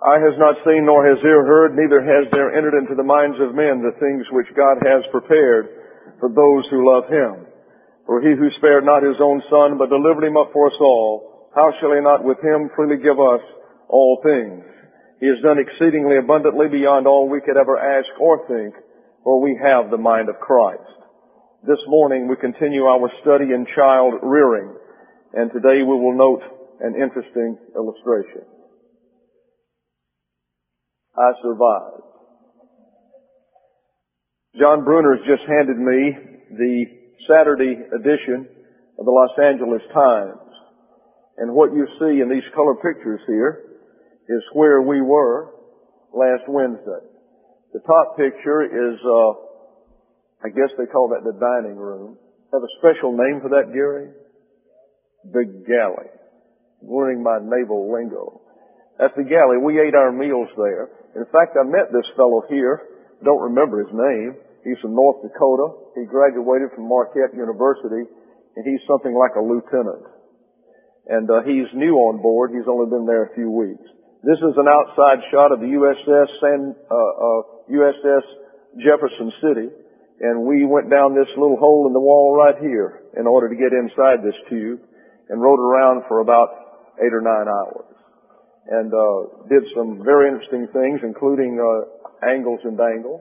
Eye has not seen, nor has ear heard, neither has there entered into the minds of men the things which God has prepared for those who love Him. For He who spared not His own Son, but delivered Him up for us all, how shall He not with Him freely give us all things? He has done exceedingly abundantly beyond all we could ever ask or think, for we have the mind of Christ. This morning we continue our study in child rearing, and today we will note an interesting illustration. I survived. John Bruner's just handed me the Saturday edition of the Los Angeles Times. And what you see in these color pictures here is where we were last Wednesday. The top picture is, I guess they call that the dining room. Have a special name for that, Gary? The galley. I'm learning my naval lingo. That's the galley. We ate our meals there. In fact, I met this fellow here. Don't remember his name. He's from North Dakota. He graduated from Marquette University, and he's something like a lieutenant. And he's new on board. He's only been there a few weeks. This is an outside shot of the USS Jefferson City, and we went down this little hole in the wall right here in order to get inside this tube, and rode around for about 8 or 9 hours. And did some very interesting things, including angles and dangles.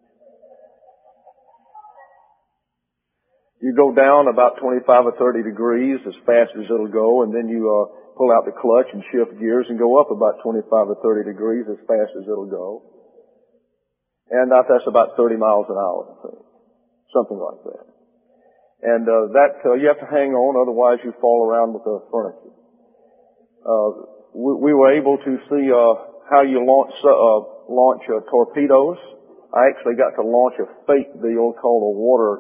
You go down about 25 or 30 degrees as fast as it'll go, and then you pull out the clutch and shift gears and go up about 25 or 30 degrees as fast as it'll go. And that's about 30 miles an hour, I think. Something like that. And you have to hang on, otherwise you fall around with the furniture. We were able to see how you launch torpedoes. I actually got to launch a fake deal called a water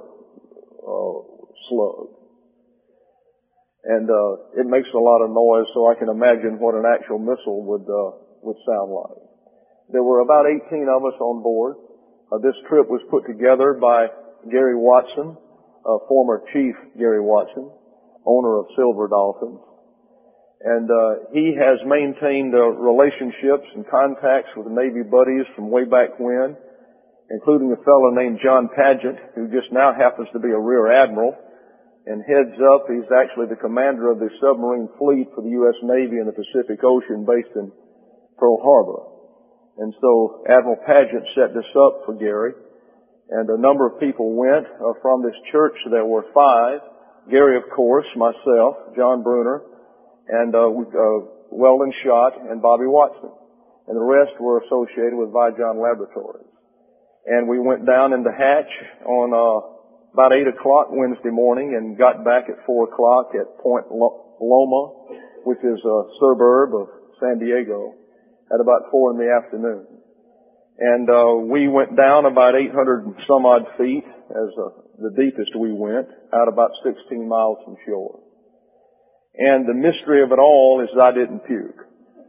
slug. And it makes a lot of noise, so I can imagine what an actual missile would sound like. There were about 18 of us on board. This trip was put together by Gary Watson, former Chief Gary Watson, owner of Silver Dolphins. And he has maintained relationships and contacts with Navy buddies from way back when, including a fellow named John Paget, who just now happens to be a rear admiral, and heads up, he's actually the commander of the submarine fleet for the U.S. Navy in the Pacific Ocean based in Pearl Harbor. And so Admiral Paget set this up for Gary, and a number of people went from this church. There were 5. Gary, of course, myself, John Bruner, and Weldon Schott and Bobby Watson. And the rest were associated with Vigon Laboratories. And we went down in the hatch on about 8 o'clock Wednesday morning and got back at 4 o'clock at Point Loma, which is a suburb of San Diego, at about 4 in the afternoon. And we went down about 800 and some odd feet as the deepest we went, out about 16 miles from shore. And the mystery of it all is I didn't puke.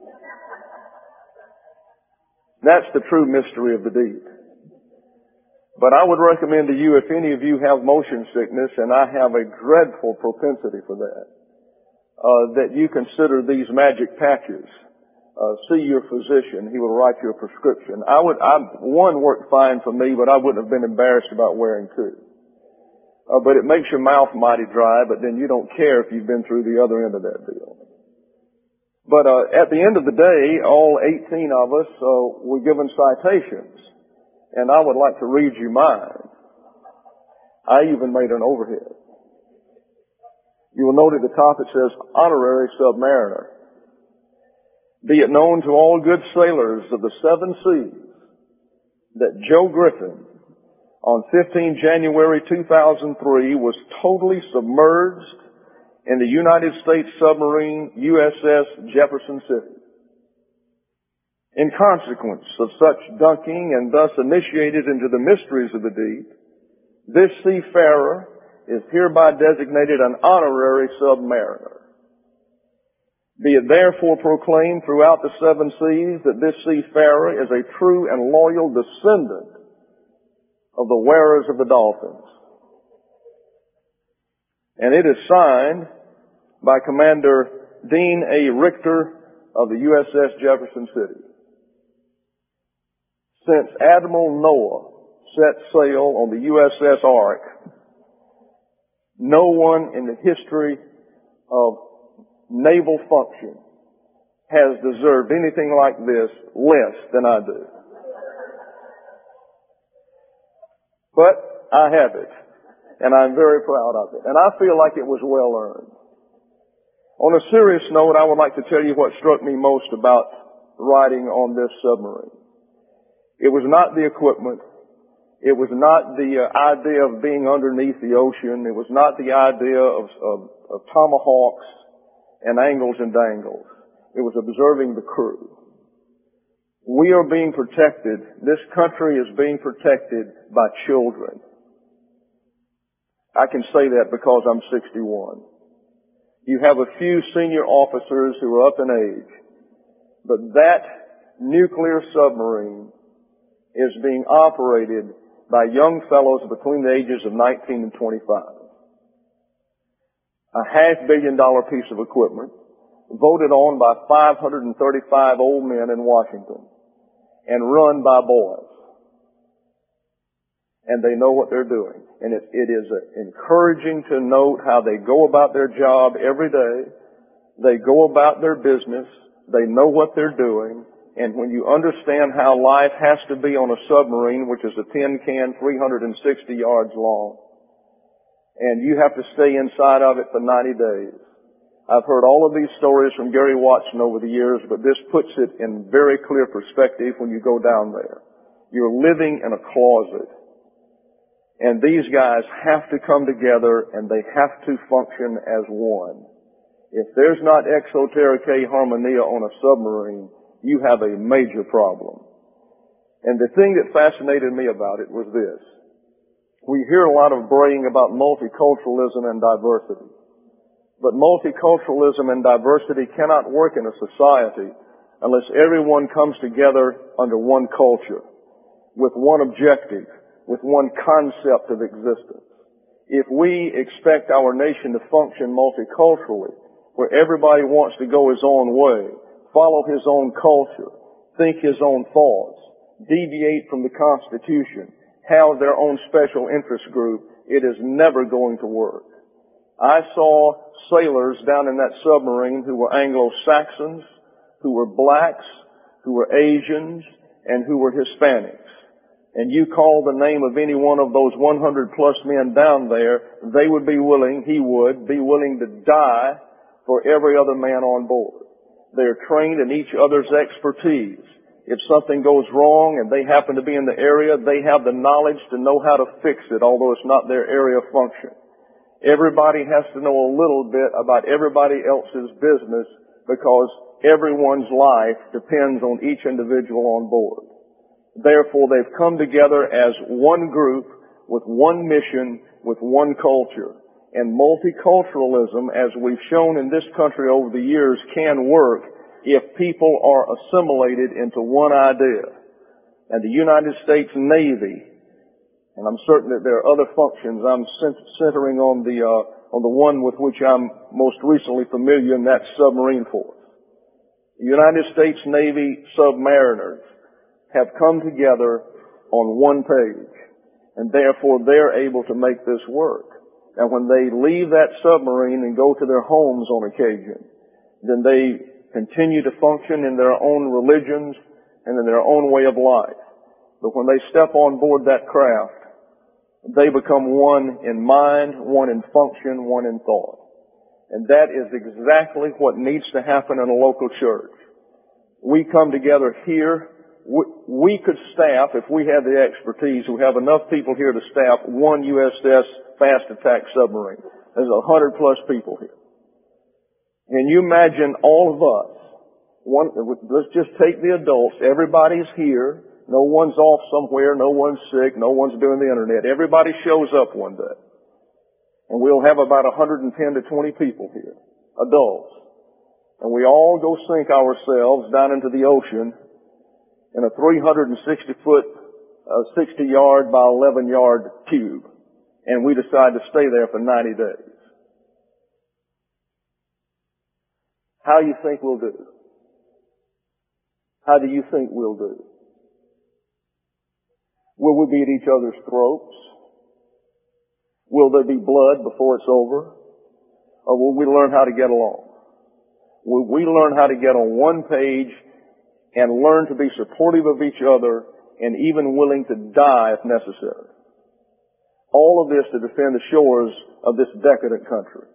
That's the true mystery of the deep. But I would recommend to you, if any of you have motion sickness, and I have a dreadful propensity for that you consider these magic patches. See your physician. He will write you a prescription. One worked fine for me, but I wouldn't have been embarrassed about wearing 2. But it makes your mouth mighty dry, but then you don't care if you've been through the other end of that deal. But at the end of the day, all 18 of us were given citations. And I would like to read you mine. I even made an overhead. You will note at the top it says, Honorary Submariner. Be it known to all good sailors of the 7 seas that Joe Griffin, on 15 January 2003, was totally submerged in the United States submarine USS Jefferson City. In consequence of such dunking and thus initiated into the mysteries of the deep, this seafarer is hereby designated an honorary submariner. Be it therefore proclaimed throughout the 7 seas that this seafarer is a true and loyal descendant of the wearers of the dolphins. And it is signed by Commander Dean A. Richter of the USS Jefferson City. since Admiral Noah set sail on the USS Ark, no one in the history of naval function has deserved anything like this less than I do. But I have it, and I'm very proud of it, and I feel like it was well earned. On a serious note, I would like to tell you what struck me most about riding on this submarine. It was not the equipment. It was not the idea of being underneath the ocean. It was not the idea of tomahawks and angles and dangles. It was observing the crew. We are being protected. This country is being protected by children. I can say that because I'm 61. You have a few senior officers who are up in age, but that nuclear submarine is being operated by young fellows between the ages of 19 and 25. A $500 million piece of equipment voted on by 535 old men in Washington and run by boys. And they know what they're doing. And it is encouraging to note how they go about their job every day. They go about their business. They know what they're doing. And when you understand how life has to be on a submarine, which is a tin can 360 yards long, and you have to stay inside of it for 90 days. I've heard all of these stories from Gary Watson over the years, but this puts it in very clear perspective when you go down there. You're living in a closet. And these guys have to come together and they have to function as one. If there's not exotericae harmonia on a submarine, you have a major problem. And the thing that fascinated me about it was this. We hear a lot of braying about multiculturalism and diversity. But multiculturalism and diversity cannot work in a society unless everyone comes together under one culture, with one objective, with one concept of existence. If we expect our nation to function multiculturally, where everybody wants to go his own way, follow his own culture, think his own thoughts, deviate from the Constitution, have their own special interest group, it is never going to work. I saw sailors down in that submarine who were Anglo-Saxons, who were blacks, who were Asians, and who were Hispanics. And you call the name of any one of those 100 plus men down there, they would be willing, he would, be willing to die for every other man on board. They're trained in each other's expertise. If something goes wrong and they happen to be in the area, they have the knowledge to know how to fix it, although it's not their area of function. Everybody has to know a little bit about everybody else's business because everyone's life depends on each individual on board. Therefore, they've come together as one group with one mission, with one culture. And multiculturalism, as we've shown in this country over the years, can work if people are assimilated into one idea. And the United States Navy, and I'm certain that there are other functions, I'm centering on the one with which I'm most recently familiar, and that's submarine force. The United States Navy submariners have come together on one page, and therefore they're able to make this work. And when they leave that submarine and go to their homes on occasion, then they continue to function in their own religions and in their own way of life. But when they step on board that craft, they become one in mind, one in function, one in thought. And that is exactly what needs to happen in a local church. We come together here. We could staff, if we had the expertise, we have enough people here to staff one USS fast attack submarine. There's 100 plus people here. And you imagine all of us, let's just take the adults, everybody's here, no one's off somewhere, no one's sick, no one's doing the internet. Everybody shows up one day. And we'll have about 110 to 20 people here, adults. And we all go sink ourselves down into the ocean in a 360 foot, 60 yard by 11 yard cube. And we decide to stay there for 90 days. How do you think we'll do? How do you think we'll do? Will we be at each other's throats? Will there be blood before it's over? Or will we learn how to get along? Will we learn how to get on one page and learn to be supportive of each other and even willing to die if necessary? All of this to defend the shores of this decadent country.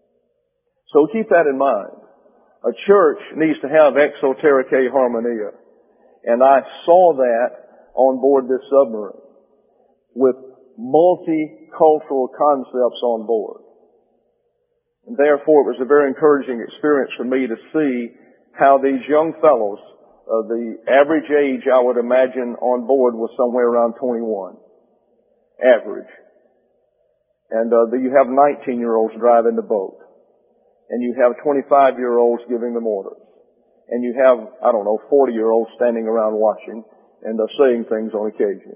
So keep that in mind. A church needs to have exotericae harmonia. And I saw that on board this submarine with multicultural concepts on board. And therefore, it was a very encouraging experience for me to see how these young fellows, the average age I would imagine on board was somewhere around 21. Average. And you have 19-year-olds driving the boat. And you have 25-year-olds giving them orders. And you have, 40-year-olds standing around watching and saying things on occasion.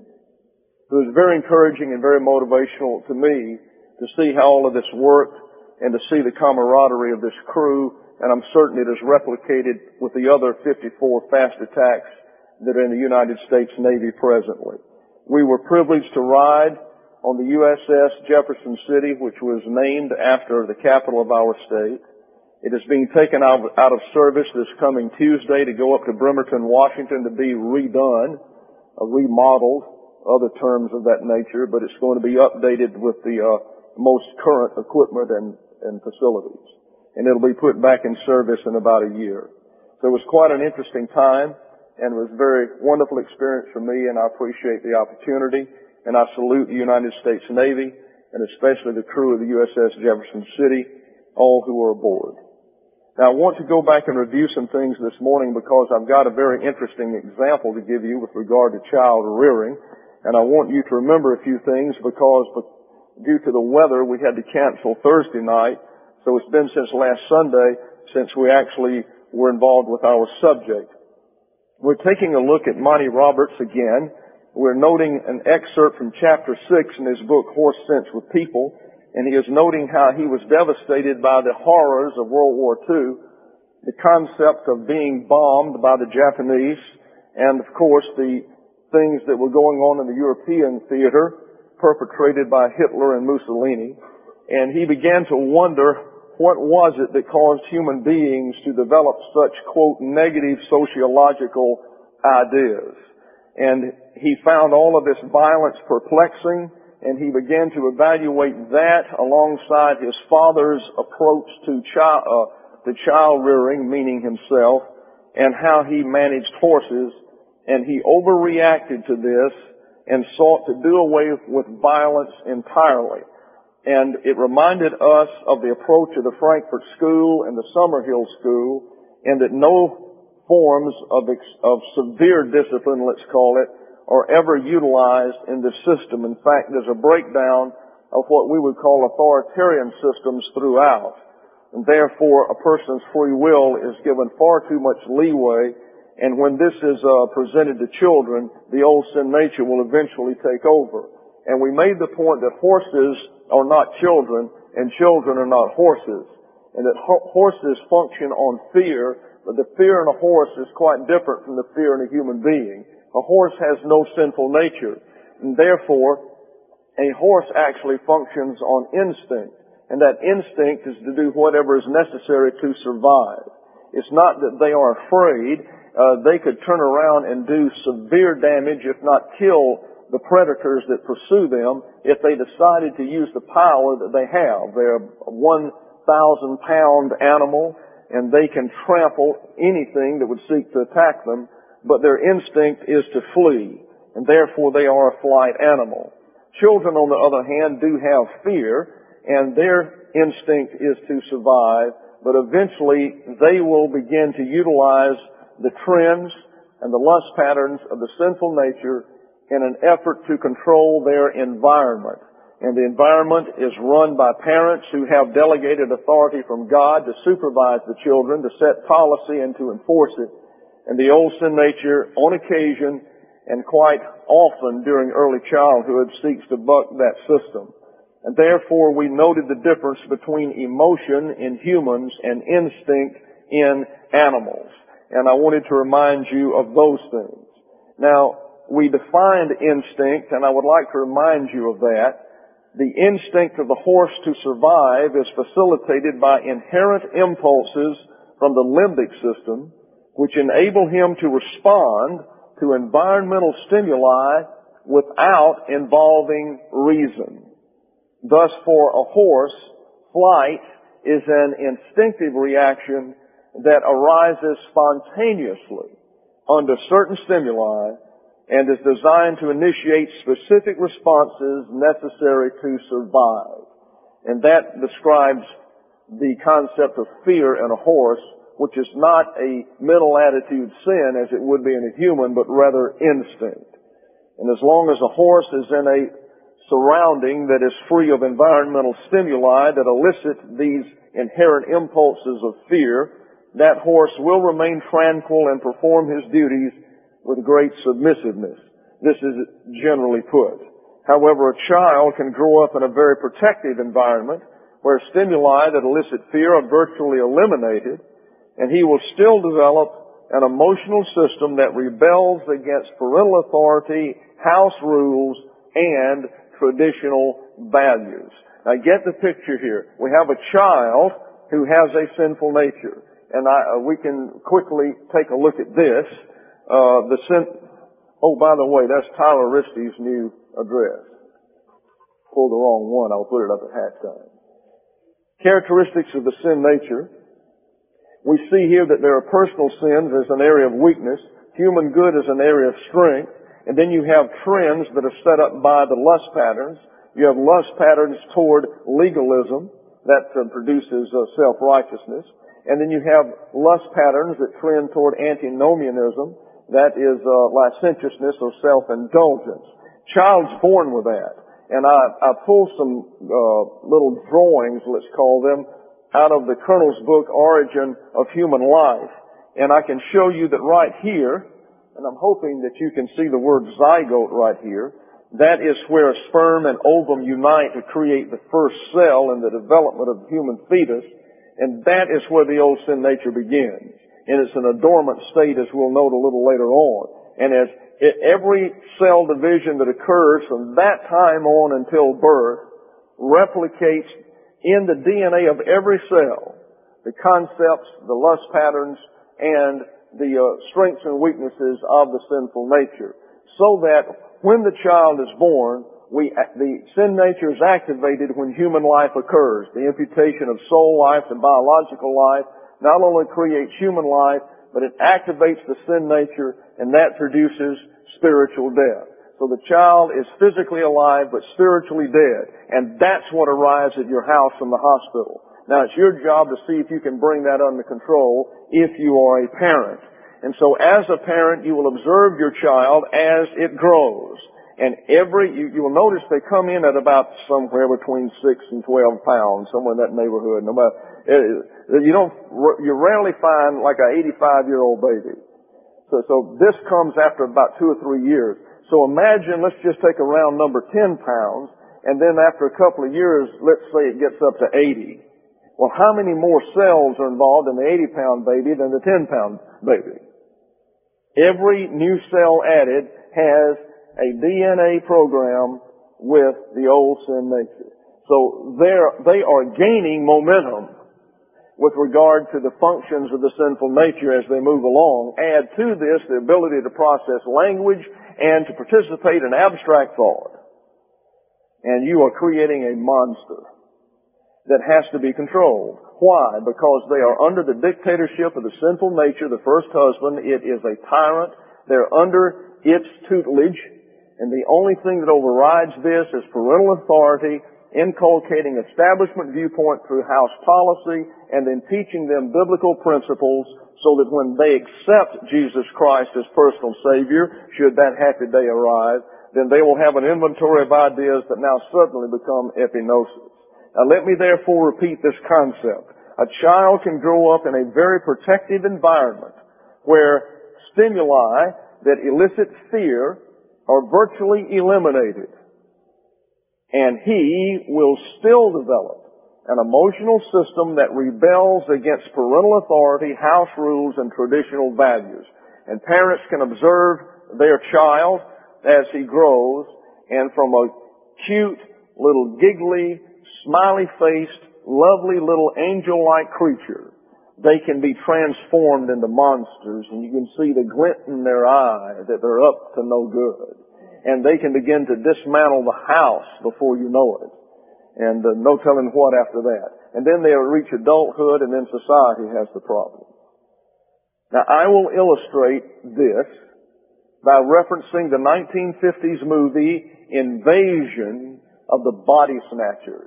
It was very encouraging and very motivational to me to see how all of this worked and to see the camaraderie of this crew, and I'm certain it is replicated with the other 54 fast attacks that are in the United States Navy presently. We were privileged to ride on the USS Jefferson City, which was named after the capital of our state. It is being taken out of service this coming Tuesday to go up to Bremerton, Washington to be redone, remodeled, other terms of that nature, but it's going to be updated with the most current equipment and facilities. And it'll be put back in service in about a year. So it was quite an interesting time, and it was a very wonderful experience for me, and I appreciate the opportunity. And I salute the United States Navy, and especially the crew of the USS Jefferson City, all who are aboard. Now, I want to go back and review some things this morning because I've got a very interesting example to give you with regard to child rearing. And I want you to remember a few things because due to the weather, we had to cancel Thursday night. So it's been since last Sunday since we actually were involved with our subject. We're taking a look at Monty Roberts again. We're noting an excerpt from chapter 6 in his book, Horse Sense with People. And he is noting how he was devastated by the horrors of World War II, the concept of being bombed by the Japanese, and of course the things that were going on in the European theater perpetrated by Hitler and Mussolini. And he began to wonder what was it that caused human beings to develop such, quote, negative sociological ideas. And he found all of this violence perplexing, and he began to evaluate that alongside his father's approach to child rearing, meaning himself, and how he managed horses. And he overreacted to this and sought to do away with violence entirely. And it reminded us of the approach of the Frankfurt School and the Summerhill School, and that no forms of severe discipline, let's call it, are ever utilized in this system. In fact, there's a breakdown of what we would call authoritarian systems throughout. And therefore, a person's free will is given far too much leeway. And when this is presented to children, the old sin nature will eventually take over. And we made the point that horses are not children, and children are not horses. And that horses function on fear, but the fear in a horse is quite different from the fear in a human being. A horse has no sinful nature, and therefore, a horse actually functions on instinct, and that instinct is to do whatever is necessary to survive. It's not that they are afraid. They could turn around and do severe damage, if not kill the predators that pursue them, if they decided to use the power that they have. They're a 1,000-pound animal, and they can trample anything that would seek to attack them. But their instinct is to flee, and therefore they are a flight animal. Children, on the other hand, do have fear, and their instinct is to survive, but eventually they will begin to utilize the trends and the lust patterns of the sinful nature in an effort to control their environment. And the environment is run by parents who have delegated authority from God to supervise the children, to set policy and to enforce it. And the old sin nature, on occasion, and quite often during early childhood, seeks to buck that system. And therefore, we noted the difference between emotion in humans and instinct in animals. And I wanted to remind you of those things. Now, we defined instinct, and I would like to remind you of that. The instinct of the horse to survive is facilitated by inherent impulses from the limbic system, which enable him to respond to environmental stimuli without involving reason. Thus, for a horse, flight is an instinctive reaction that arises spontaneously under certain stimuli and is designed to initiate specific responses necessary to survive. And that describes the concept of fear in a horse, which is not a mental attitude sin as it would be in a human, but rather instinct. And as long as a horse is in a surrounding that is free of environmental stimuli that elicit these inherent impulses of fear, that horse will remain tranquil and perform his duties with great submissiveness. This is generally put. However, a child can grow up in a very protective environment where stimuli that elicit fear are virtually eliminated, and he will still develop an emotional system that rebels against parental authority, house rules, and traditional values. Now get the picture here. We have a child who has a sinful nature. And we can quickly take a look at this. Oh, by the way, that's Tyler Risty's new address. Pulled the wrong one. I'll put it up at halftime. Characteristics of the sin nature. We see here that there are personal sins as an area of weakness, human good as an area of strength, and then you have trends that are set up by the lust patterns. You have lust patterns toward legalism that produces self-righteousness. And then you have lust patterns that trend toward antinomianism, that is licentiousness or self-indulgence. Child's born with that. And I pulled some little drawings, let's call them, out of the Colonel's book, Origin of Human Life. And I can show you that right here, and I'm hoping that you can see the word zygote right here, that is where a sperm and ovum unite to create the first cell in the development of the human fetus. And that is where the old sin nature begins. And it's in a dormant state, as we'll note a little later on. And as every cell division that occurs from that time on until birth replicates in the DNA of every cell the concepts, the lust patterns, and the strengths and weaknesses of the sinful nature. So that when the child is born, the sin nature is activated when human life occurs. The imputation of soul life and biological life not only creates human life, but it activates the sin nature, and that produces spiritual death. So the child is physically alive, but spiritually dead. And that's what arrives at your house from the hospital. Now, it's your job to see if you can bring that under control if you are a parent. And so as a parent, you will observe your child as it grows. And you will notice they come in at about somewhere between 6 and 12 pounds, somewhere in that neighborhood. You rarely find like an 85-year-old baby. So this comes after about 2 or 3 years. So imagine, let's just take a round number, 10 pounds, and then after a couple of years, let's say it gets up to 80. Well, how many more cells are involved in the 80-pound baby than the 10-pound baby? Every new cell added has a DNA program with the old sin nature. So they are gaining momentum with regard to the functions of the sinful nature as they move along. Add to this the ability to process language and to participate in abstract thought. And you are creating a monster that has to be controlled. Why? Because they are under the dictatorship of the sinful nature, the first husband. It is a tyrant. They're under its tutelage. And the only thing that overrides this is parental authority, inculcating establishment viewpoint through house policy, and then teaching them biblical principles so that when they accept Jesus Christ as personal Savior, should that happy day arrive, then they will have an inventory of ideas that now suddenly become epinosis. Now let me therefore repeat this concept. A child can grow up in a very protective environment where stimuli that elicit fear are virtually eliminated. And he will still develop an emotional system that rebels against parental authority, house rules, and traditional values. And parents can observe their child as he grows, and from a cute, little giggly, smiley-faced, lovely little angel-like creature, they can be transformed into monsters, and you can see the glint in their eye that they're up to no good. And they can begin to dismantle the house before you know it. And no telling what after that. And then they'll reach adulthood, and then society has the problem. Now, I will illustrate this by referencing the 1950s movie Invasion of the Body Snatchers.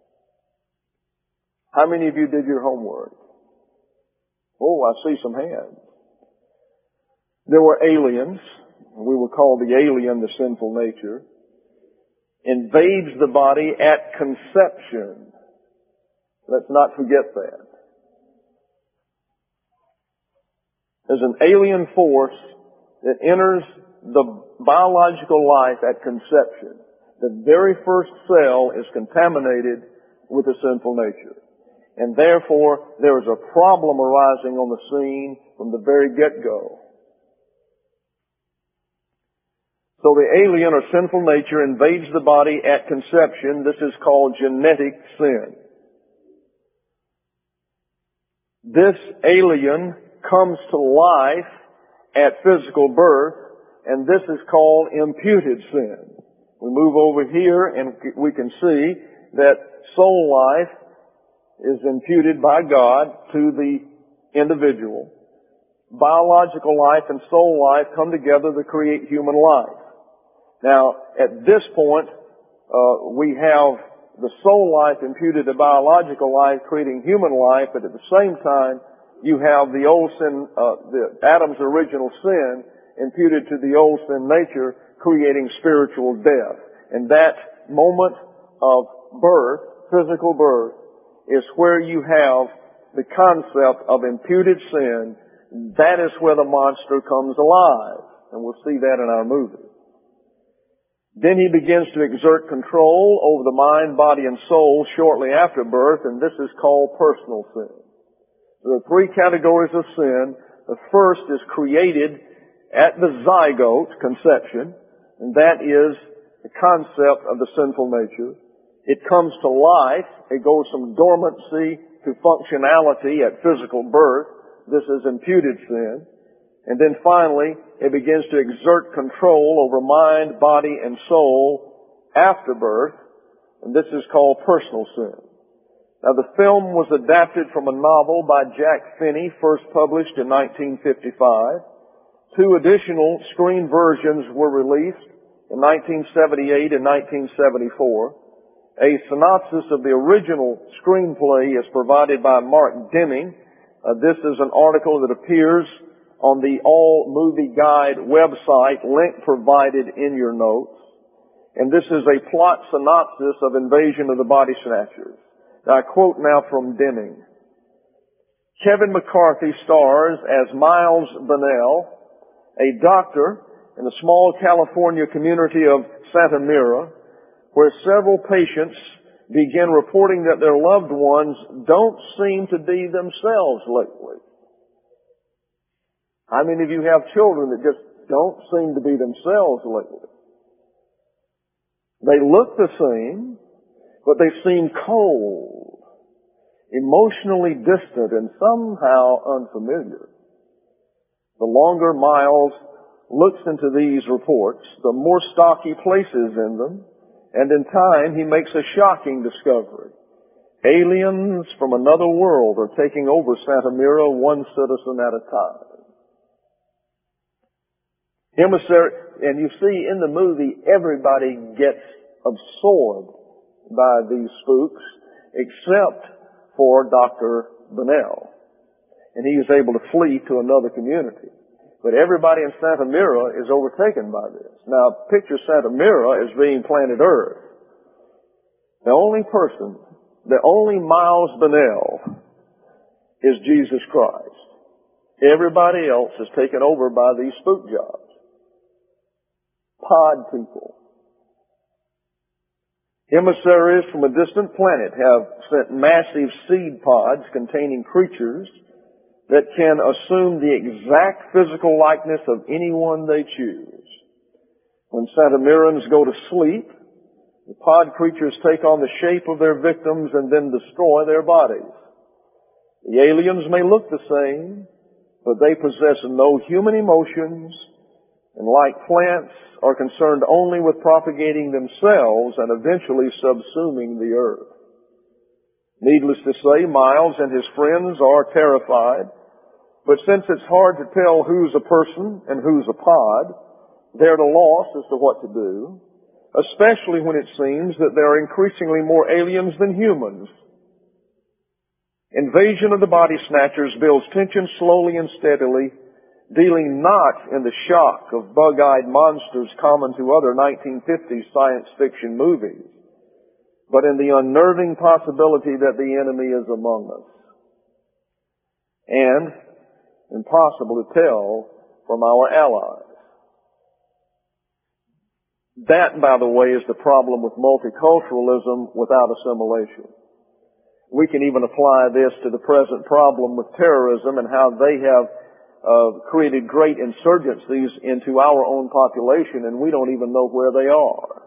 How many of you did your homework? Oh, I see some hands. There were aliens. We will call the alien the sinful nature. Invades the body at conception. Let's not forget that. There's an alien force that enters the biological life at conception. The very first cell is contaminated with the sinful nature. And therefore, there is a problem arising on the scene from the very get-go. So the alien or sinful nature invades the body at conception. This is called genetic sin. This alien comes to life at physical birth, and this is called imputed sin. We move over here and we can see that soul life is imputed by God to the individual. Biological life and soul life come together to create human life. Now, at this point, we have the soul life imputed to biological life, creating human life, but at the same time, you have the old sin, Adam's original sin, imputed to the old sin nature, creating spiritual death. And that moment of birth, physical birth, is where you have the concept of imputed sin. That is where the monster comes alive. And we'll see that in our movie. Then he begins to exert control over the mind, body, and soul shortly after birth, and this is called personal sin. There are three categories of sin. The first is created at the zygote, conception, and that is the concept of the sinful nature. It comes to life. It goes from dormancy to functionality at physical birth. This is imputed sin. And then finally, it begins to exert control over mind, body, and soul after birth, and this is called personal sin. Now, the film was adapted from a novel by Jack Finney, first published in 1955. Two additional screen versions were released in 1978 and 1974. A synopsis of the original screenplay is provided by Mark Deming. This is an article that appears on the All Movie Guide website, link provided in your notes. And this is a plot synopsis of Invasion of the Body Snatchers. Now, I quote now from Deming. Kevin McCarthy stars as Miles Bunnell, a doctor in the small California community of Santa Mira, where several patients begin reporting that their loved ones don't seem to be themselves lately. How many of you have children that just don't seem to be themselves lately? They look the same, but they seem cold, emotionally distant, and somehow unfamiliar. The longer Miles looks into these reports, the more stock he places in them, and in time he makes a shocking discovery. Aliens from another world are taking over Santa Mira, one citizen at a time. Emissary, and you see in the movie, everybody gets absorbed by these spooks, except for Dr. Bunnell. And he is able to flee to another community. But everybody in Santa Mira is overtaken by this. Now, picture Santa Mira as being planet Earth. The only person, the only Miles Bunnell is Jesus Christ. Everybody else is taken over by these spook jobs. Pod people. Emissaries from a distant planet have sent massive seed pods containing creatures that can assume the exact physical likeness of anyone they choose. When Santamirans go to sleep, the pod creatures take on the shape of their victims and then destroy their bodies. The aliens may look the same, but they possess no human emotions, and like plants, are concerned only with propagating themselves and eventually subsuming the earth. Needless to say, Miles and his friends are terrified, but since it's hard to tell who's a person and who's a pod, they're at a loss as to what to do, especially when it seems that there are increasingly more aliens than humans. Invasion of the Body Snatchers builds tension slowly and steadily, dealing not in the shock of bug-eyed monsters common to other 1950s science fiction movies, but in the unnerving possibility that the enemy is among us. And impossible to tell from our allies. That, by the way, is the problem with multiculturalism without assimilation. We can even apply this to the present problem with terrorism and how they have created great insurgencies into our own population, and we don't even know where they are.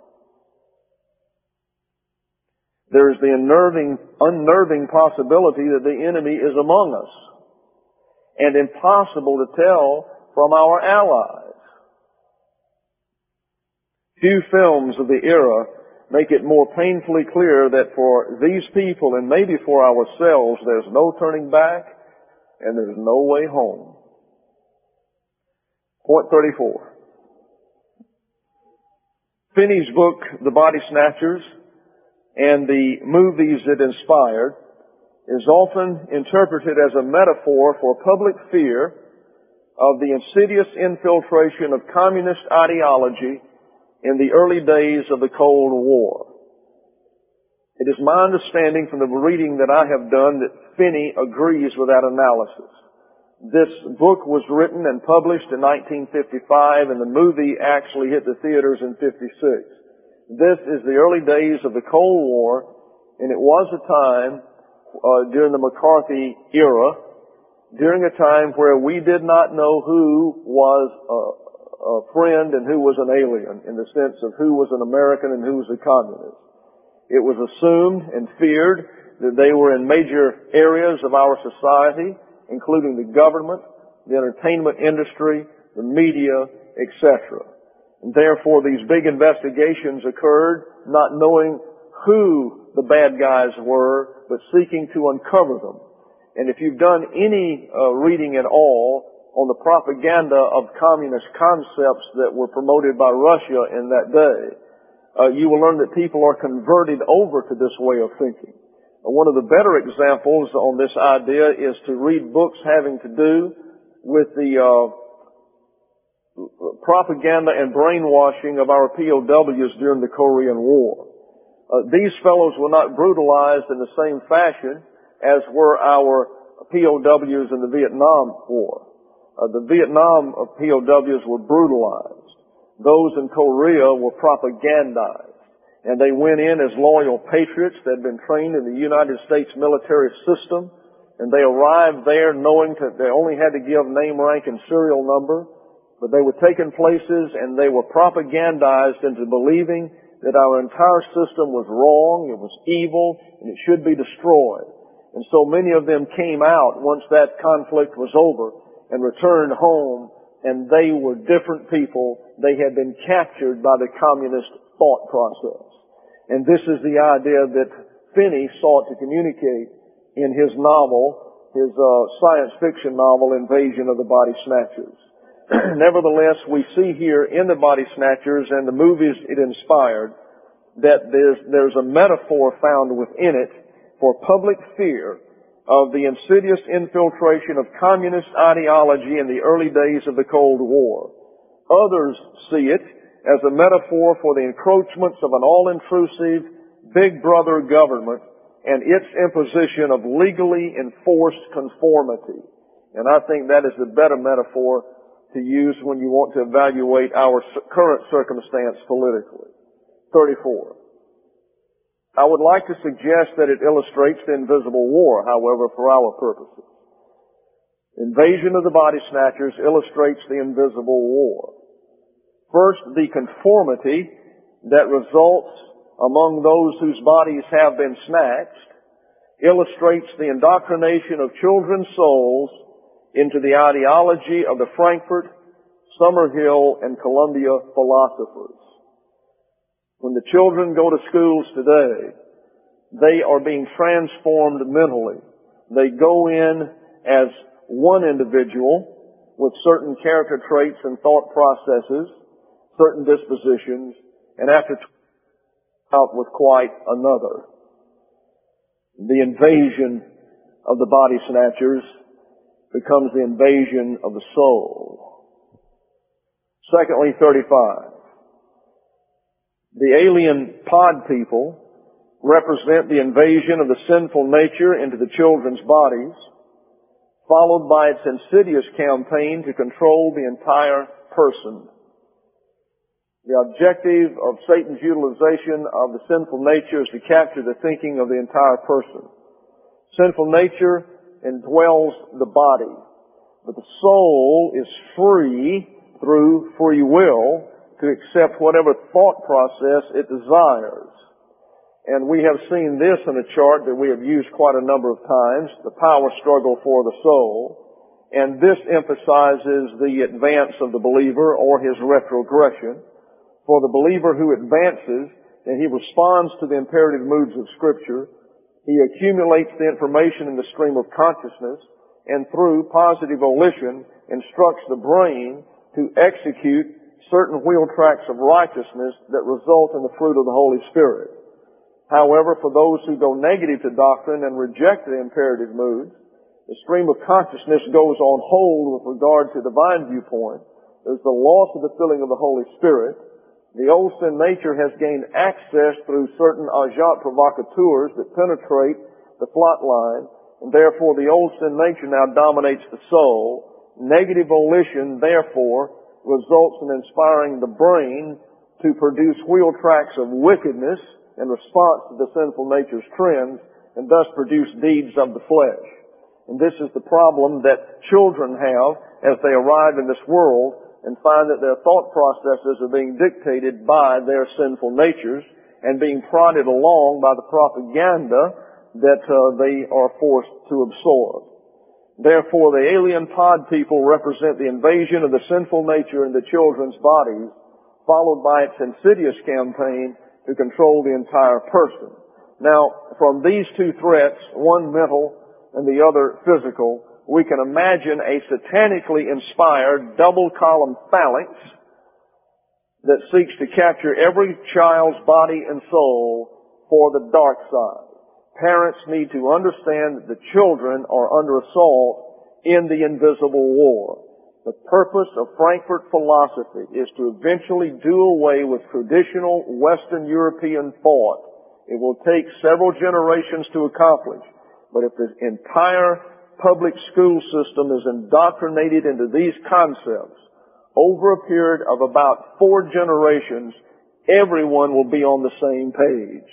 There is the unnerving possibility that the enemy is among us, and impossible to tell from our allies. Few films of the era make it more painfully clear that for these people, and maybe for ourselves, there's no turning back and there's no way home. Point 34. Finney's book, The Body Snatchers, and the movies it inspired, is often interpreted as a metaphor for public fear of the insidious infiltration of communist ideology in the early days of the Cold War. It is my understanding from the reading that I have done that Finney agrees with that analysis. This book was written and published in 1955, and the movie actually hit the theaters in 56. This is the early days of the Cold War, and it was a time during the McCarthy era, during a time where we did not know who was a friend and who was an alien, in the sense of who was an American and who was a communist. It was assumed and feared that they were in major areas of our society, including the government, the entertainment industry, the media, etc. And therefore these big investigations occurred, not knowing who the bad guys were, but seeking to uncover them. And if you've done any reading at all on the propaganda of communist concepts that were promoted by Russia in that day, you will learn that people are converted over to this way of thinking. One of the better examples on this idea is to read books having to do with the propaganda and brainwashing of our POWs during the Korean War. These fellows were not brutalized in the same fashion as were our POWs in the Vietnam War. The Vietnam POWs were brutalized. Those in Korea were propagandized. And they went in as loyal patriots that had been trained in the United States military system. And they arrived there knowing that they only had to give name, rank, and serial number. But they were taken places and they were propagandized into believing that our entire system was wrong, it was evil, and it should be destroyed. And so many of them came out once that conflict was over and returned home, and they were different people. They had been captured by the communist thought process. And this is the idea that Finney sought to communicate in his novel, his science fiction novel, Invasion of the Body Snatchers. Nevertheless, we see here in the Body Snatchers and the movies it inspired that there's a metaphor found within it for public fear of the insidious infiltration of communist ideology in the early days of the Cold War. Others see it as a metaphor for the encroachments of an all-intrusive big brother government and its imposition of legally enforced conformity. And I think that is the better metaphor to use when you want to evaluate our current circumstance politically. 34. I would like to suggest that it illustrates the invisible war, however, for our purposes. Invasion of the Body Snatchers illustrates the invisible war. First, the conformity that results among those whose bodies have been snatched illustrates the indoctrination of children's souls into the ideology of the Frankfurt, Summerhill, and Columbia philosophers. When the children go to schools today, they are being transformed mentally. They go in as one individual with certain character traits and thought processes, certain dispositions, and after out with quite another. The invasion of the body snatchers becomes the invasion of the soul. Secondly, 35. The alien pod people represent the invasion of the sinful nature into the children's bodies, followed by its insidious campaign to control the entire person. The objective of Satan's utilization of the sinful nature is to capture the thinking of the entire person. Sinful nature indwells the body, but the soul is free through free will to accept whatever thought process it desires. And we have seen this in a chart that we have used quite a number of times, the power struggle for the soul. And this emphasizes the advance of the believer or his retrogression. For the believer who advances and he responds to the imperative moods of Scripture, he accumulates the information in the stream of consciousness and through positive volition instructs the brain to execute certain wheel tracks of righteousness that result in the fruit of the Holy Spirit. However, for those who go negative to doctrine and reject the imperative moods, the stream of consciousness goes on hold with regard to divine viewpoint. There's the loss of the filling of the Holy Spirit. The old sin nature has gained access through certain agents provocateurs that penetrate the plot line, and therefore the old sin nature now dominates the soul. Negative volition, therefore, results in inspiring the brain to produce wheel tracks of wickedness in response to the sinful nature's trends, and thus produce deeds of the flesh. And this is the problem that children have as they arrive in this world and find that their thought processes are being dictated by their sinful natures and being prodded along by the propaganda that they are forced to absorb. Therefore, the alien pod people represent the invasion of the sinful nature in the children's bodies, followed by its insidious campaign to control the entire person. Now, from these two threats, one mental and the other physical, we can imagine a satanically inspired double-column phalanx that seeks to capture every child's body and soul for the dark side. Parents need to understand that the children are under assault in the invisible war. The purpose of Frankfurt philosophy is to eventually do away with traditional Western European thought. It will take several generations to accomplish, but if the entire public school system is indoctrinated into these concepts, over a period of about 4 generations, everyone will be on the same page.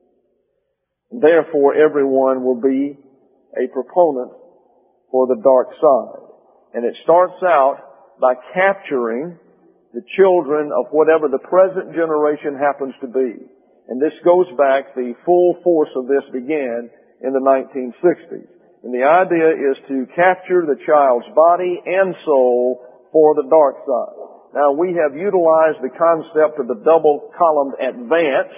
Therefore, everyone will be a proponent for the dark side. And it starts out by capturing the children of whatever the present generation happens to be. And this goes back, the full force of this began in the 1960s. And the idea is to capture the child's body and soul for the dark side. Now, we have utilized the concept of the double-columned advance,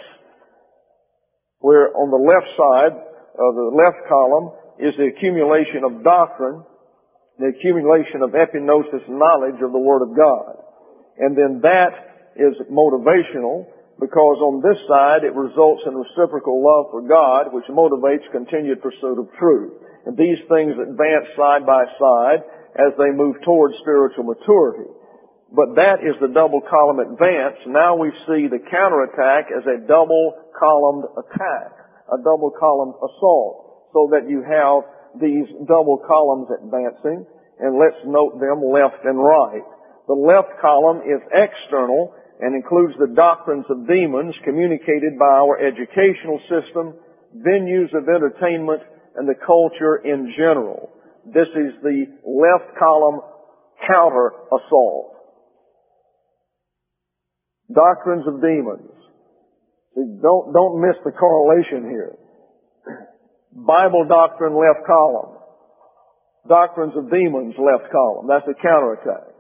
where on the left side of the left column is the accumulation of doctrine, the accumulation of epignosis knowledge of the Word of God. And then that is motivational, because on this side it results in reciprocal love for God, which motivates continued pursuit of truth. And these things advance side by side as they move towards spiritual maturity. But that is the double column advance. Now we see the counterattack as a double columned attack, a double column assault, so that you have these double columns advancing, and let's note them left and right. The left column is external and includes the doctrines of demons communicated by our educational system, venues of entertainment, and the culture in general. This is the left column counter assault. Doctrines of demons. See, don't miss the correlation here. Bible doctrine, left column. Doctrines of demons, left column. That's the counterattack.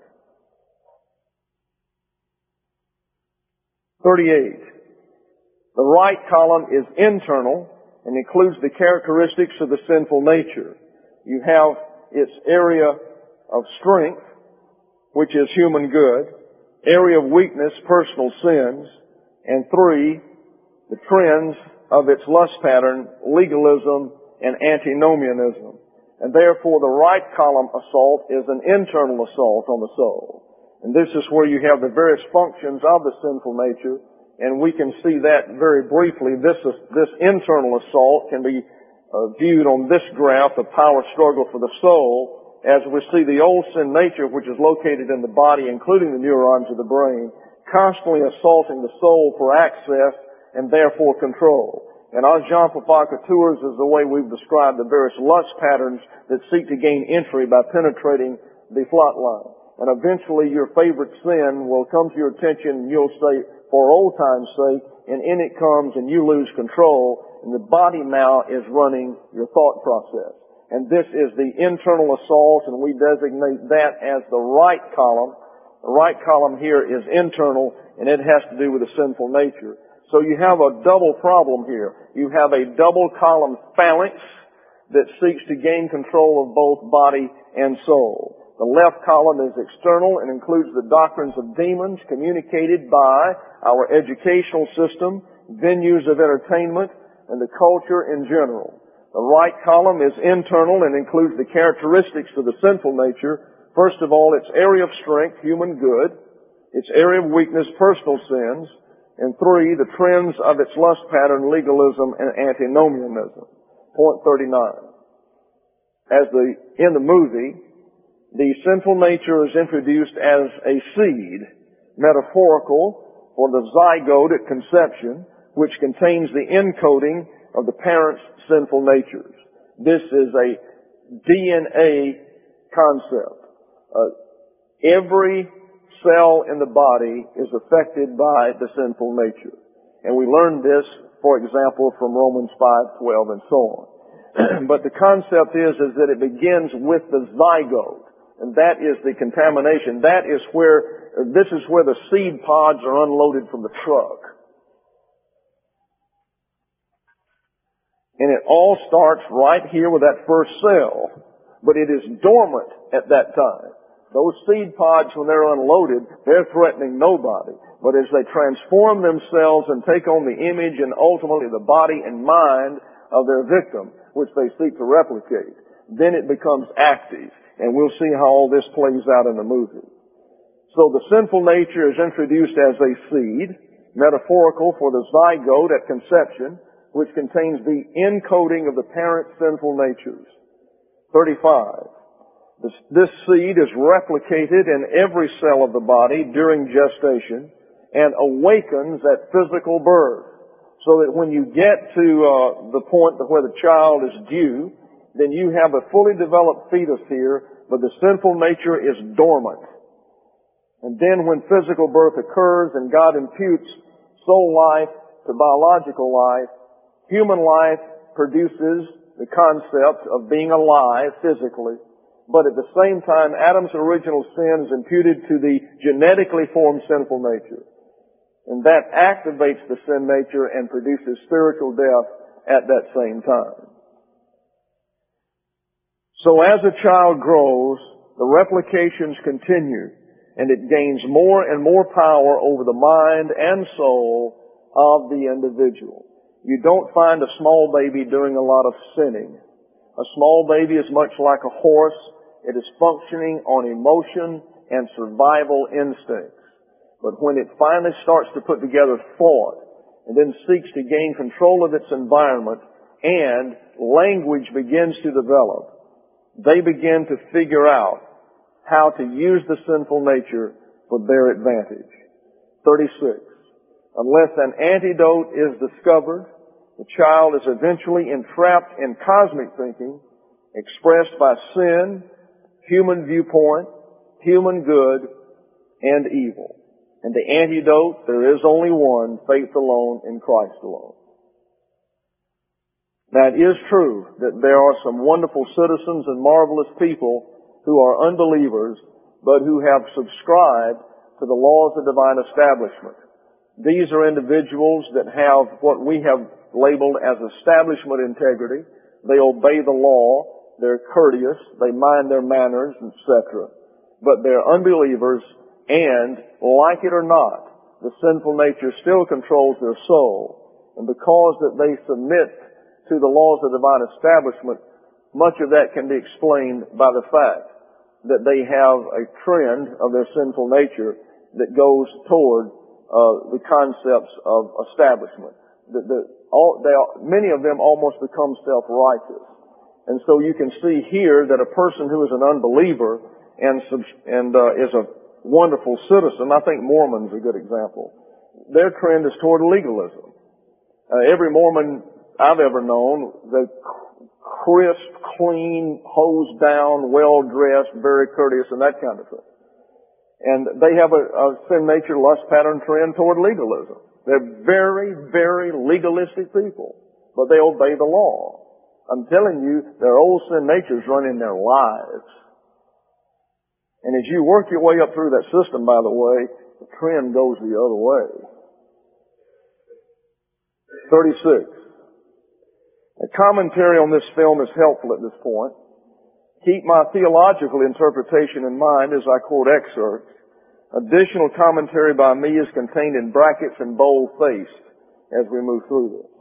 38. The right column is internal and includes the characteristics of the sinful nature. You have its area of strength, which is human good, area of weakness, personal sins, and 3, the trends of its lust pattern, legalism, and antinomianism. And therefore the right column assault is an internal assault on the soul. And this is where you have the various functions of the sinful nature, and we can see that very briefly. This internal assault can be viewed on this graph, the power struggle for the soul, as we see the old sin nature, which is located in the body, including the neurons of the brain, constantly assaulting the soul for access and therefore control. And our Jean Provocateurs is the way we've described the various lust patterns that seek to gain entry by penetrating the flat line. And eventually your favorite sin will come to your attention and you'll say, for old time's sake, and in it comes and you lose control, and the body now is running your thought process. And this is the internal assault, and we designate that as the right column. The right column here is internal, and it has to do with the sinful nature. So you have a double problem here. You have a double column phalanx that seeks to gain control of both body and soul. The left column is external and includes the doctrines of demons communicated by our educational system, venues of entertainment, and the culture in general. The right column is internal and includes the characteristics of the sinful nature. First of all, its area of strength, human good, its area of weakness, personal sins, and 3, the trends of its lust pattern, legalism, and antinomianism. Point 39. In the movie, the sinful nature is introduced as a seed, metaphorical for the zygote at conception, which contains the encoding of the parent's sinful natures. This is a DNA concept. Every cell in the body is affected by the sinful nature. And we learned this, for example, from Romans 5:12 and so on. But the concept is that it begins with the zygote. And that is the contamination. This is where the seed pods are unloaded from the truck. And it all starts right here with that first cell. But it is dormant at that time. Those seed pods, when they're unloaded, they're threatening nobody. But as they transform themselves and take on the image and ultimately the body and mind of their victim, which they seek to replicate, then it becomes active. And we'll see how all this plays out in the movie. So the sinful nature is introduced as a seed, metaphorical for the zygote at conception, which contains the encoding of the parent's sinful natures. 35. This seed is replicated in every cell of the body during gestation and awakens at physical birth. So that when you get to the point where the child is due, then you have a fully developed fetus here, but the sinful nature is dormant. And then when physical birth occurs and God imputes soul life to biological life, human life produces the concept of being alive physically. But at the same time, Adam's original sin is imputed to the genetically formed sinful nature. And that activates the sin nature and produces spiritual death at that same time. So as a child grows, the replications continue, and it gains more and more power over the mind and soul of the individual. You don't find a small baby doing a lot of sinning. A small baby is much like a horse. It is functioning on emotion and survival instincts. But when it finally starts to put together thought, and then seeks to gain control of its environment, and language begins to develop, they begin to figure out how to use the sinful nature for their advantage. 36. Unless an antidote is discovered, the child is eventually entrapped in cosmic thinking expressed by sin, human viewpoint, human good, and evil. And the antidote, there is only one, faith alone in Christ alone. Now it is true that there are some wonderful citizens and marvelous people who are unbelievers, but who have subscribed to the laws of divine establishment. These are individuals that have what we have labeled as establishment integrity. They obey the law, they're courteous, they mind their manners, etc. But they're unbelievers, and like it or not, the sinful nature still controls their soul. And because that they submit to the laws of divine establishment, much of that can be explained by the fact that they have a trend of their sinful nature that goes toward the concepts of establishment. Many of them almost become self-righteous. And so you can see here that a person who is an unbeliever and is a wonderful citizen, I think Mormon's a good example, their trend is toward legalism. Every Mormon I've ever known, the crisp, clean, hosed down, well-dressed, very courteous, and that kind of thing. And they have a sin nature, lust pattern trend toward legalism. They're very, very legalistic people, but they obey the law. I'm telling you, their old sin natures run in their lives. And as you work your way up through that system, by the way, the trend goes the other way. 36. A commentary on this film is helpful at this point. Keep my theological interpretation in mind as I quote excerpts. Additional commentary by me is contained in brackets and bold-faced as we move through this.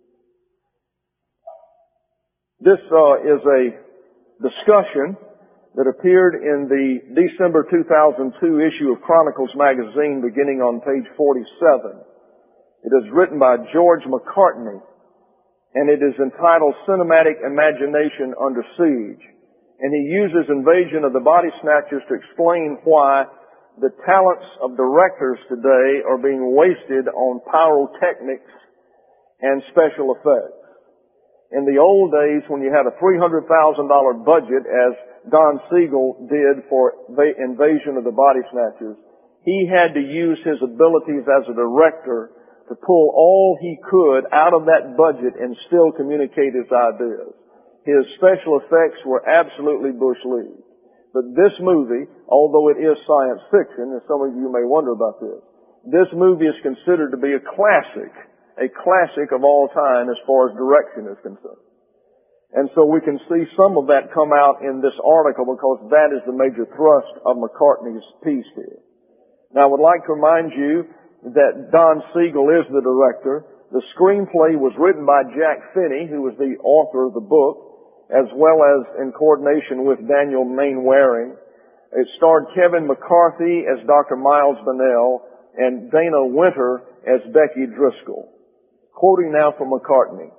This is a discussion that appeared in the December 2002 issue of Chronicles magazine beginning on page 47. It is written by George McCartney, and it is entitled Cinematic Imagination Under Siege. And he uses Invasion of the Body Snatchers to explain why the talents of directors today are being wasted on pyrotechnics and special effects. In the old days, when you had a $300,000 budget, as Don Siegel did for Invasion of the Body Snatchers, he had to use his abilities as a director to pull all he could out of that budget and still communicate his ideas. His special effects were absolutely bush league. But this movie, although it is science fiction, and some of you may wonder about this movie is considered to be a classic of all time as far as direction is concerned. And so we can see some of that come out in this article because that is the major thrust of McCartney's piece here. Now I would like to remind you that Don Siegel is the director. The screenplay was written by Jack Finney, who was the author of the book, as well as in coordination with Daniel Mainwaring. It starred Kevin McCarthy as Dr. Miles Bennell and Dana Winter as Becky Driscoll. Quoting now from McCartney.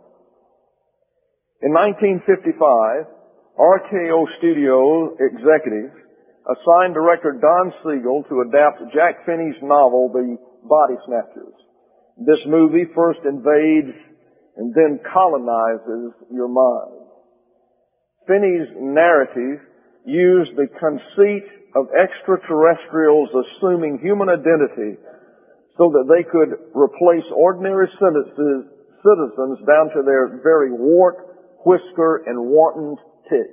In 1955, RKO Studio executives assigned director Don Siegel to adapt Jack Finney's novel, The Body Snatchers. This movie first invades and then colonizes your mind. Finney's narrative used the conceit of extraterrestrials assuming human identity so that they could replace ordinary citizens down to their very wart, whisker, and wanton tick.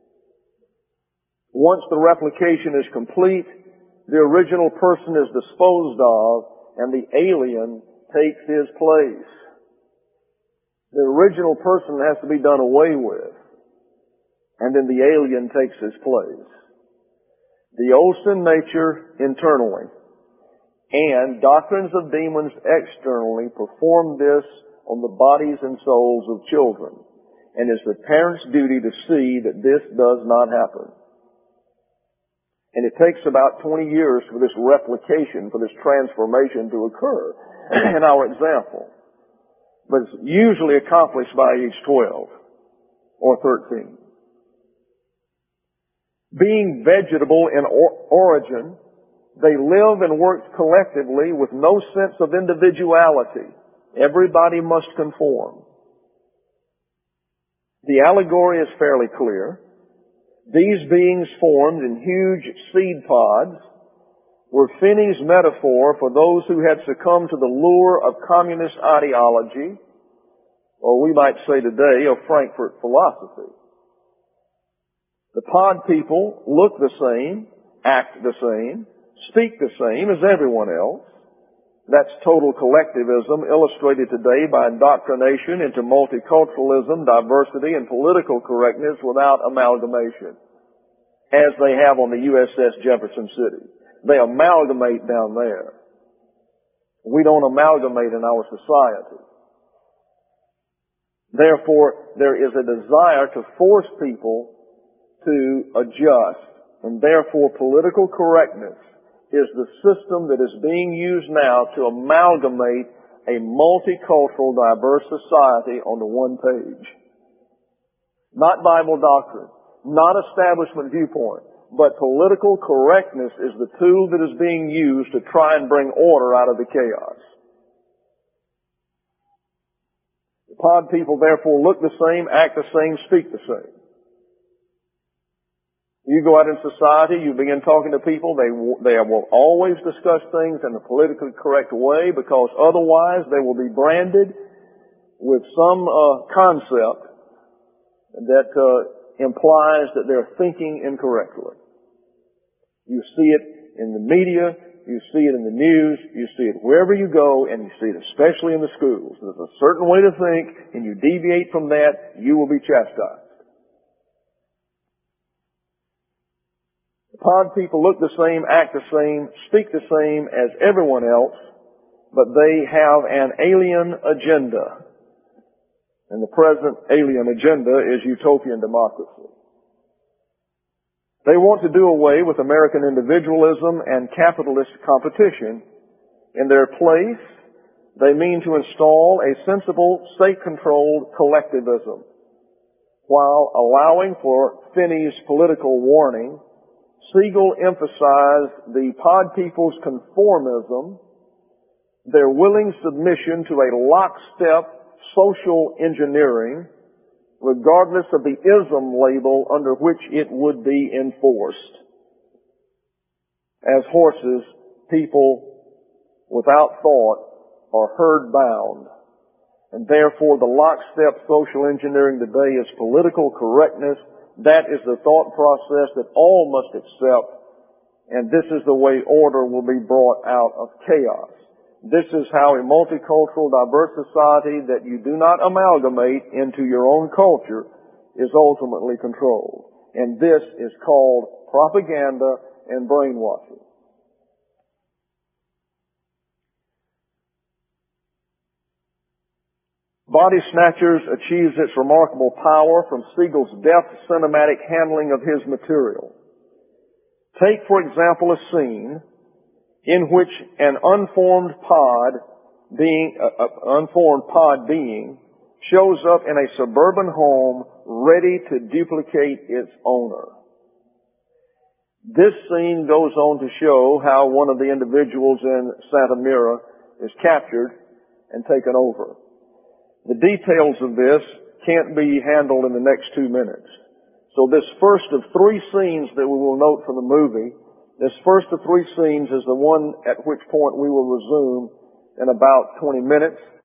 Once the replication is complete, the original person is disposed of and the alien takes his place. The original person has to be done away with, and then the alien takes his place. The old sin nature internally and doctrines of demons externally perform this on the bodies and souls of children, and it's the parent's duty to see that this does not happen. And it takes about 20 years for this replication, for this transformation to occur in our example. But it's usually accomplished by age 12 or 13. Being vegetable in origin, they live and work collectively with no sense of individuality. Everybody must conform. The allegory is fairly clear. These beings formed in huge seed pods were Finney's metaphor for those who had succumbed to the lure of communist ideology, or we might say today, of Frankfurt philosophy. The pod people look the same, act the same, speak the same as everyone else. That's total collectivism illustrated today by indoctrination into multiculturalism, diversity, and political correctness without amalgamation, as they have on the USS Jefferson City. They amalgamate down there. We don't amalgamate in our society. Therefore, there is a desire to force people to adjust, and therefore political correctness is the system that is being used now to amalgamate a multicultural, diverse society onto one page. Not Bible doctrine, not establishment viewpoint, but political correctness is the tool that is being used to try and bring order out of the chaos. The pod people therefore look the same, act the same, speak the same. You go out in society, you begin talking to people, they will always discuss things in a politically correct way, because otherwise they will be branded with some concept that implies that they're thinking incorrectly. You see it in the media, you see it in the news, you see it wherever you go, and you see it especially in the schools. There's a certain way to think, and you deviate from that, you will be chastised. The pod people look the same, act the same, speak the same as everyone else, but they have an alien agenda. And the present alien agenda is utopian democracy. They want to do away with American individualism and capitalist competition. In their place, they mean to install a sensible, state-controlled collectivism, while allowing for Finney's political warning. Siegel emphasized the pod people's conformism, their willing submission to a lockstep social engineering, regardless of the ism label under which it would be enforced. As horses, people without thought are herd bound, and therefore the lockstep social engineering today is political correctness. That is the thought process that all must accept, and this is the way order will be brought out of chaos. This is how a multicultural, diverse society that you do not amalgamate into your own culture is ultimately controlled. And this is called propaganda and brainwashing. Body Snatchers achieves its remarkable power from Siegel's deft cinematic handling of his material. Take, for example, a scene in which an unformed pod being shows up in a suburban home ready to duplicate its owner. This scene goes on to show how one of the individuals in Santa Mira is captured and taken over. The details of this can't be handled in the next 2 minutes. So this first of 3 scenes that we will note from the movie, this first of 3 scenes is the one at which point we will resume in about 20 minutes.